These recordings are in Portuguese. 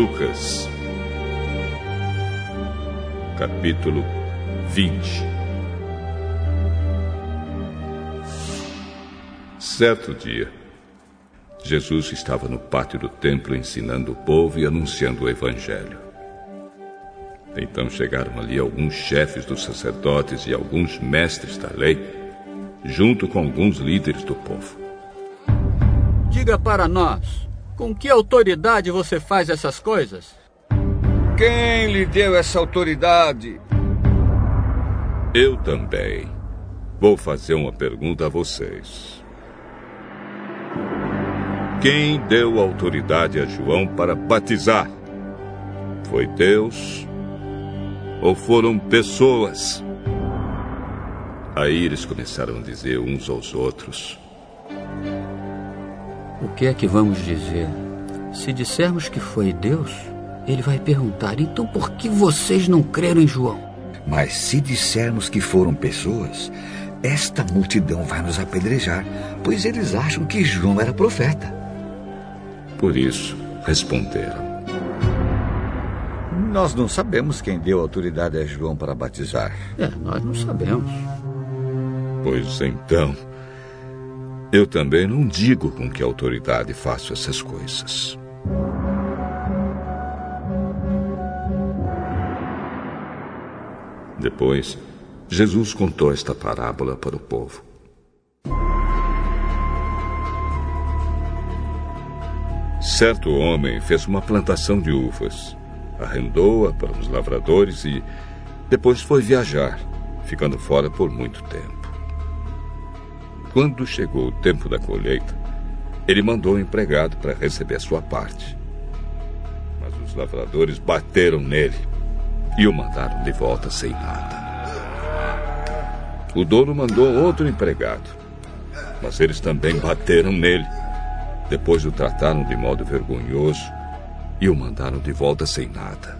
Lucas, capítulo 20. Certo dia, Jesus estava no pátio do templo ensinando o povo e anunciando o evangelho. Então chegaram ali alguns chefes dos sacerdotes e alguns mestres da lei, junto com alguns líderes do povo. Diga para nós, com que autoridade você faz essas coisas? Quem lhe deu essa autoridade? Eu também vou fazer uma pergunta a vocês. Quem deu autoridade a João para batizar? Foi Deus ou foram pessoas? Aí eles começaram a dizer uns aos outros: O que é que vamos dizer? Se dissermos que foi Deus, ele vai perguntar: então por que vocês não creram em João? Mas se dissermos que foram pessoas, esta multidão vai nos apedrejar, pois eles acham que João era profeta. Por isso, responderam: Nós não sabemos quem deu autoridade a João para batizar. Nós não sabemos. Pois então, eu também não digo com que autoridade faço essas coisas. Depois, Jesus contou esta parábola para o povo. Certo homem fez uma plantação de uvas, arrendou-a para os lavradores e depois foi viajar, ficando fora por muito tempo. Quando chegou o tempo da colheita, ele mandou um empregado para receber sua parte. Mas os lavradores bateram nele e o mandaram de volta sem nada. O dono mandou outro empregado, mas eles também bateram nele. Depois o trataram de modo vergonhoso e o mandaram de volta sem nada.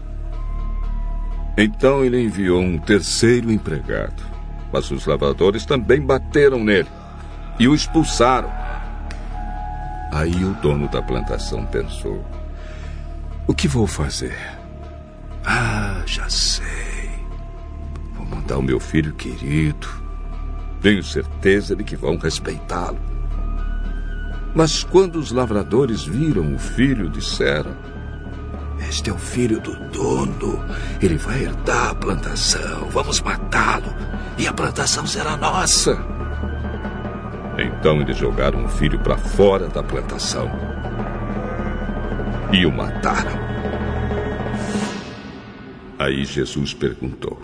Então ele enviou um terceiro empregado, mas os lavradores também bateram nele e o expulsaram. Aí o dono da plantação pensou: o que vou fazer? Já sei. Vou mandar o meu filho querido. Tenho certeza de que vão respeitá-lo. Mas quando os lavradores viram o filho, disseram: este é o filho do dono. Ele vai herdar a plantação. Vamos matá-lo e a plantação será nossa. Então eles jogaram o filho para fora da plantação e o mataram. Aí Jesus perguntou: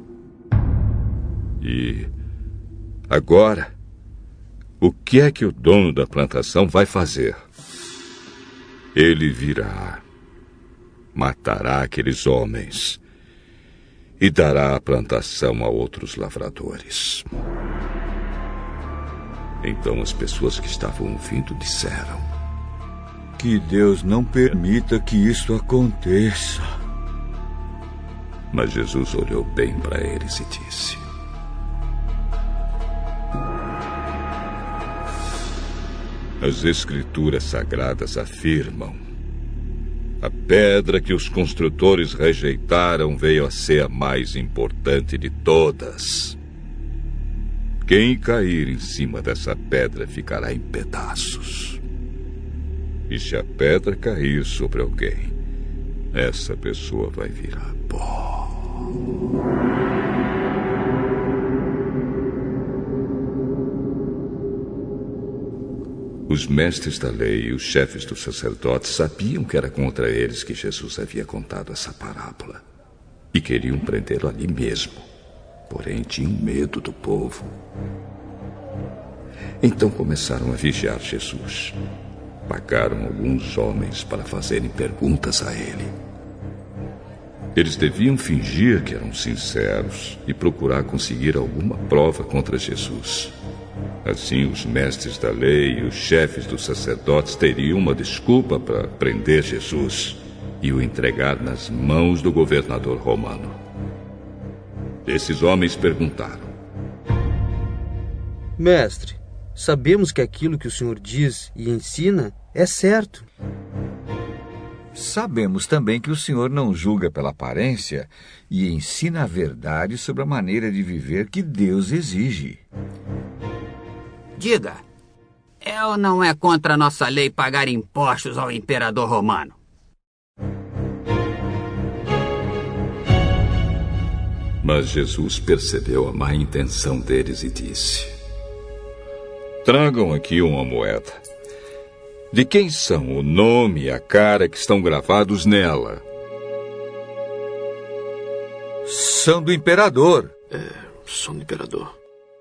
e agora, o que é que o dono da plantação vai fazer? Ele virá, matará aqueles homens e dará a plantação a outros lavradores. Então as pessoas que estavam ouvindo disseram: que Deus não permita que isso aconteça. Mas Jesus olhou bem para eles e disse: as Escrituras Sagradas afirmam: a pedra que os construtores rejeitaram veio a ser a mais importante de todas. Quem cair em cima dessa pedra ficará em pedaços. E se a pedra cair sobre alguém, essa pessoa vai virar pó. Os mestres da lei e os chefes dos sacerdotes sabiam que era contra eles que Jesus havia contado essa parábola e queriam prendê-lo ali mesmo, porém tinham medo do povo. Então começaram a vigiar Jesus. Pagaram alguns homens para fazerem perguntas a ele. Eles deviam fingir que eram sinceros e procurar conseguir alguma prova contra Jesus. Assim, os mestres da lei e os chefes dos sacerdotes teriam uma desculpa para prender Jesus e o entregar nas mãos do governador romano. Esses homens perguntaram: Mestre, sabemos que aquilo que o senhor diz e ensina é certo. Sabemos também que o Senhor não julga pela aparência e ensina a verdade sobre a maneira de viver que Deus exige. Diga, é ou não é contra a nossa lei pagar impostos ao imperador romano? Mas Jesus percebeu a má intenção deles e disse: Tragam aqui uma moeda. De quem são o nome e a cara que estão gravados nela? São do imperador. São do imperador.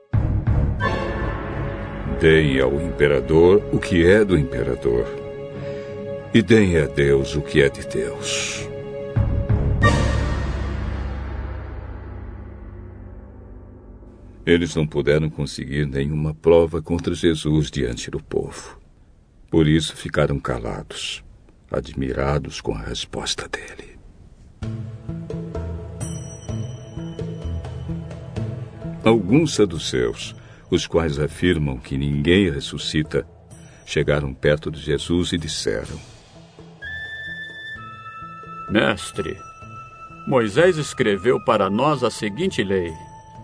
Deem ao imperador o que é do imperador, e deem a Deus o que é de Deus. Eles não puderam conseguir nenhuma prova contra Jesus diante do povo. Por isso ficaram calados, admirados com a resposta dele. Alguns saduceus, os quais afirmam que ninguém ressuscita, chegaram perto de Jesus e disseram: Mestre, Moisés escreveu para nós a seguinte lei: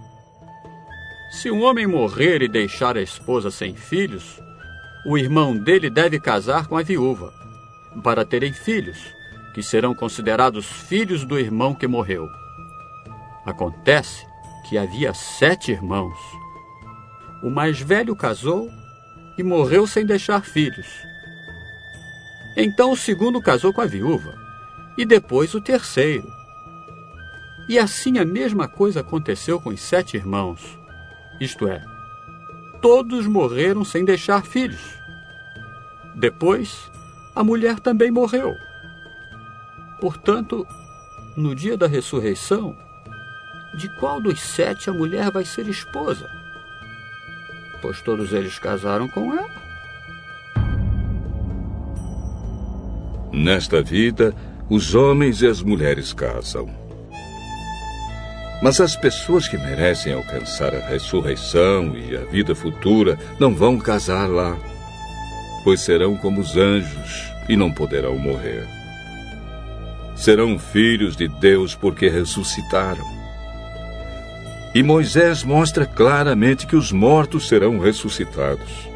se um homem morrer e deixar a esposa sem filhos, o irmão dele deve casar com a viúva, para terem filhos, que serão considerados filhos do irmão que morreu. Acontece que havia 7 irmãos. O mais velho casou e morreu sem deixar filhos. Então o segundo casou com a viúva, e depois o terceiro. E assim a mesma coisa aconteceu com os 7 irmãos. Isto é, todos morreram sem deixar filhos. Depois, a mulher também morreu. Portanto, no dia da ressurreição, de qual dos 7 a mulher vai ser esposa? Pois todos eles casaram com ela. Nesta vida, os homens e as mulheres casam. Mas as pessoas que merecem alcançar a ressurreição e a vida futura não vão casar lá, pois serão como os anjos e não poderão morrer. Serão filhos de Deus porque ressuscitaram. E Moisés mostra claramente que os mortos serão ressuscitados.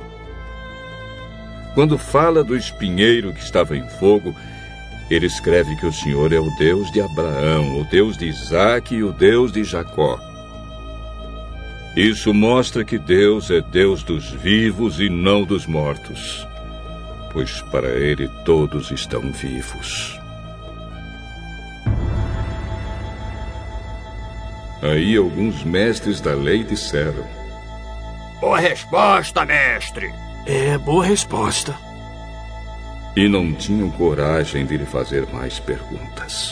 Quando fala do espinheiro que estava em fogo, ele escreve que o Senhor é o Deus de Abraão, o Deus de Isaque e o Deus de Jacó. Isso mostra que Deus é Deus dos vivos e não dos mortos, pois para ele todos estão vivos. Aí alguns mestres da lei disseram: Boa resposta, mestre! Boa resposta. E não tinham coragem de lhe fazer mais perguntas.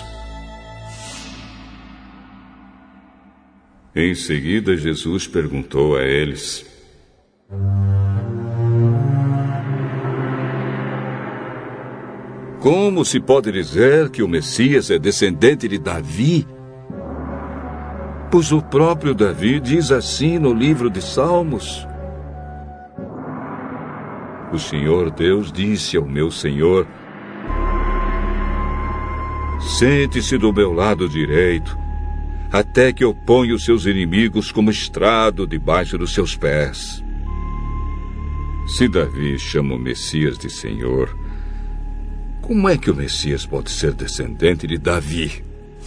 Em seguida, Jesus perguntou a eles: Como se pode dizer que o Messias é descendente de Davi? Pois o próprio Davi diz assim no livro de Salmos: O Senhor Deus disse ao meu Senhor: Sente-se do meu lado direito, até que eu ponha os seus inimigos como estrado debaixo dos seus pés. Se Davi chama o Messias de Senhor, como é que o Messias pode ser descendente de Davi?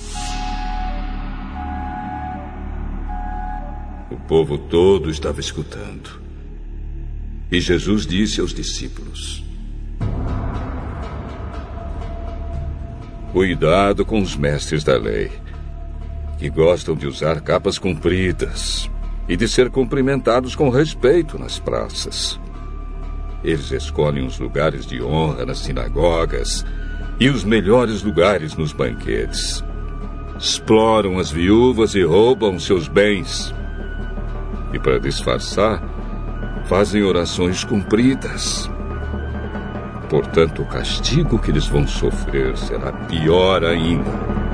O povo todo estava escutando. E Jesus disse aos discípulos: Cuidado com os mestres da lei, que gostam de usar capas compridas e de ser cumprimentados com respeito nas praças. Eles escolhem os lugares de honra nas sinagogas e os melhores lugares nos banquetes. Exploram as viúvas e roubam seus bens. E para disfarçar, fazem orações compridas. Portanto, o castigo que eles vão sofrer será pior ainda.